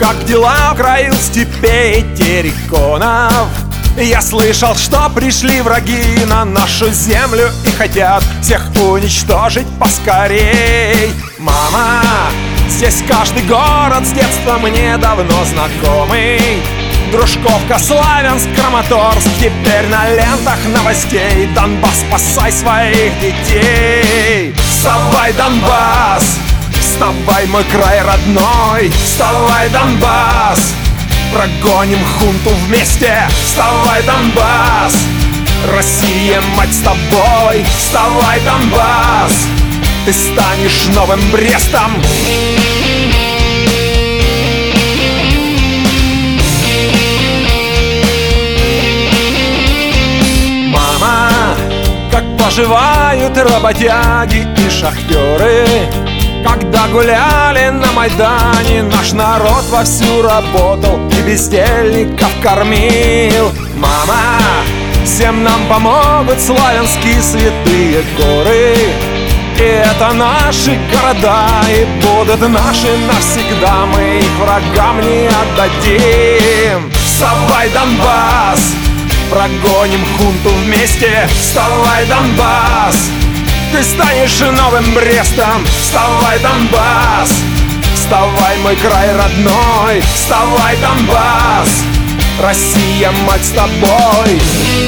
Как дела в краю степей терриконов? Я слышал, что пришли враги на нашу землю и хотят всех уничтожить поскорей. Мама, здесь каждый город с детства мне давно знакомый. Дружковка, Славянск, Краматорск, теперь на лентах новостей. Донбасс, спасай своих детей. Вставай, Донбасс, вставай, мой край родной. Вставай, Донбасс, прогоним хунту вместе. Вставай, Донбасс, Россия, мать, с тобой. Вставай, Донбасс, ты станешь новым Брестом. Мама, как поживают работяги и шахтеры? Когда гуляли на Майдане, наш народ вовсю работал и бездельников кормил. Мама, всем нам помогут славянские святые горы. И это наши города, и будут наши навсегда. Мы их врагам не отдадим. Вставай, Донбасс, прогоним хунту вместе. Вставай, Донбасс, ты станешь новым Брестом. Вставай, Донбасс, вставай, мой край родной. Вставай, Донбасс, Россия, мать, с тобой.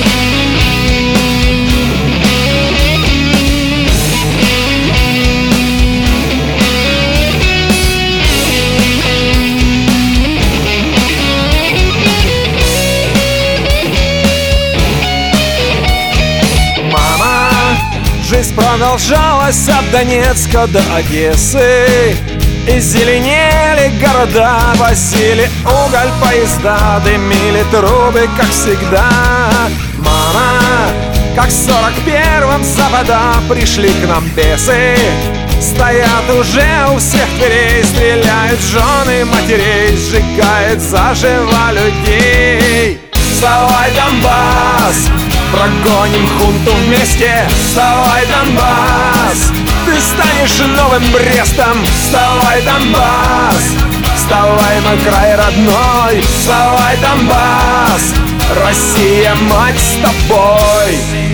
Жизнь продолжалась от Донецка до Одессы. И зеленели города, возили уголь поезда, дымили трубы, как всегда. Мама, как в 41-м с запада пришли к нам бесы. Стоят уже у всех дверей, стреляют жены матерей, сжигают заживо людей. Вставай, Донбасс, прогоним хунту вместе. Вставай, Донбасс, ты станешь новым Брестом. Вставай, Донбасс, вставай, мой край родной. Вставай, Донбасс, Россия, мать, с тобой.